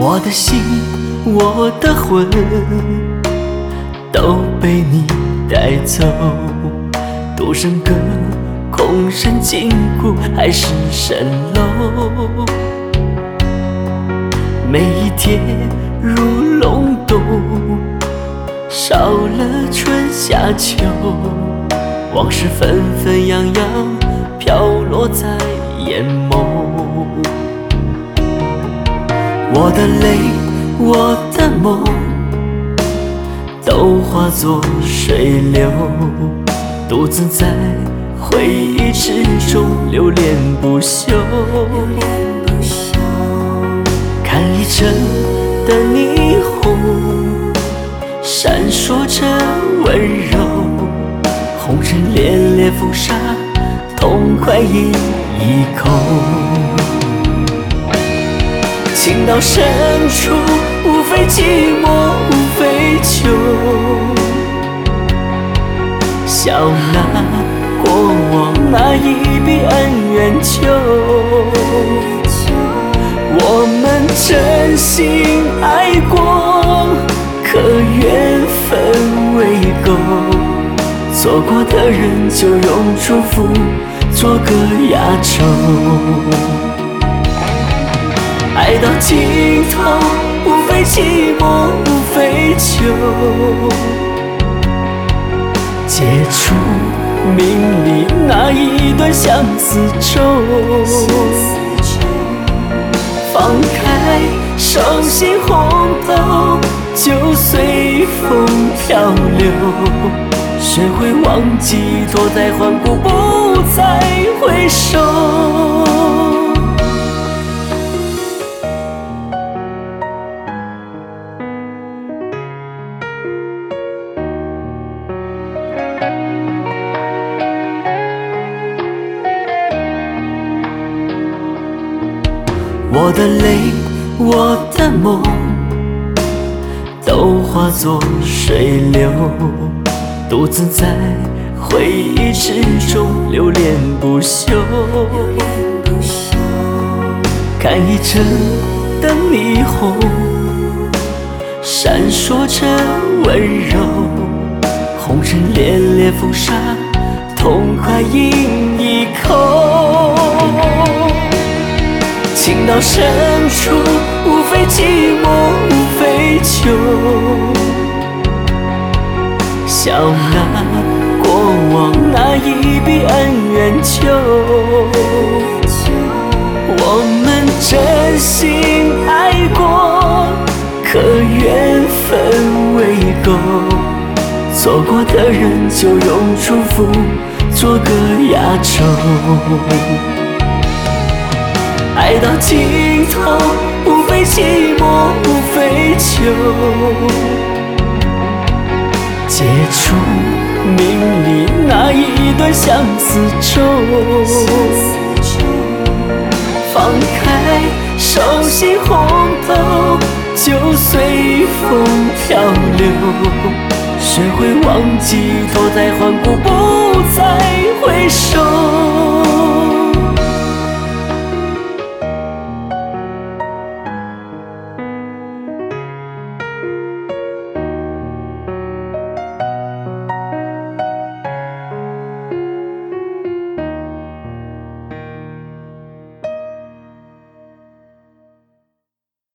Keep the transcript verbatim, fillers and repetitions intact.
我的心，我的魂，都被你带走。独笙歌，空山尽古，海市蜃楼。每一天如隆冬，少了春夏秋，往事纷纷扬扬，飘落在眼眸。我的泪，我的梦，都化作水流，独自在回忆之中流连不休。看一程的霓虹，闪烁着温柔，红尘恋恋风沙，痛快饮一口。情到深处，无非寂寞，无非秋。笑纳过往那一笔恩怨旧，我们真心爱过，可缘分未够。错过的人就用祝福做个压轴。爱到尽头，无非寂寞，无非秋。解除命里那一段相思咒，放开手心红豆，就随风漂流。学会忘记，脱胎换骨，不再回首。我的泪，我的梦，都化作水流，独自在回忆之中流连不休。看一程的霓虹，闪烁着温柔，红尘恋恋风沙，痛快饮一口。情到深处，无非寂寞，无非秋。笑纳过往那一笔恩怨旧，我们真心爱过，可缘分未够。错过的人就用祝福做个压轴。爱到尽头，无非寂寞，无非秋。解除命里那一段相思咒，放开手心红豆，就随风漂流。学会忘记，脱胎换骨，不再回首。